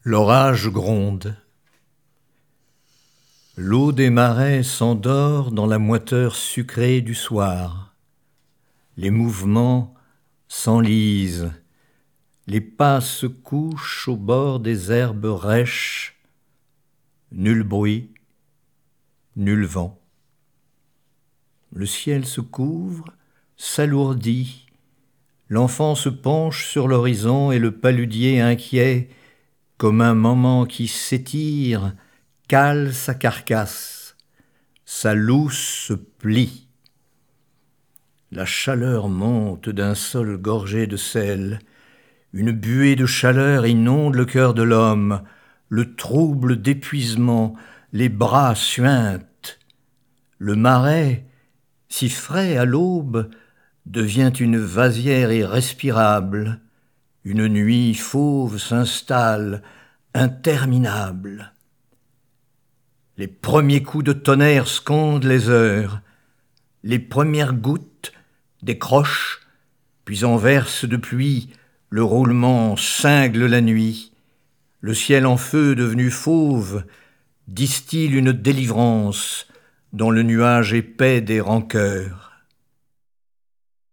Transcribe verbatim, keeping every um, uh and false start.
L'orage gronde. L'eau des marais s'endort dans la moiteur sucrée du soir. Les mouvements s'enlisent. Les pas se couchent au bord des herbes rêches. Nul bruit, nul vent. Le ciel se couvre, s'alourdit. L'enfant se penche sur l'horizon et le paludier inquiet, comme un moment qui s'étire, cale sa carcasse. Sa lousse se plie. La chaleur monte d'un sol gorgé de sel. Une buée de chaleur inonde le cœur de l'homme. Le trouble d'épuisement, les bras suintent. Le marais, si frais à l'aube, devient une vasière irrespirable. Une nuit fauve s'installe, interminable. Les premiers coups de tonnerre scandent les heures. Les premières gouttes décrochent, puis en verse de pluie, le roulement cingle la nuit. Le ciel en feu devenu fauve distille une délivrance dans le nuage épais des rancœurs.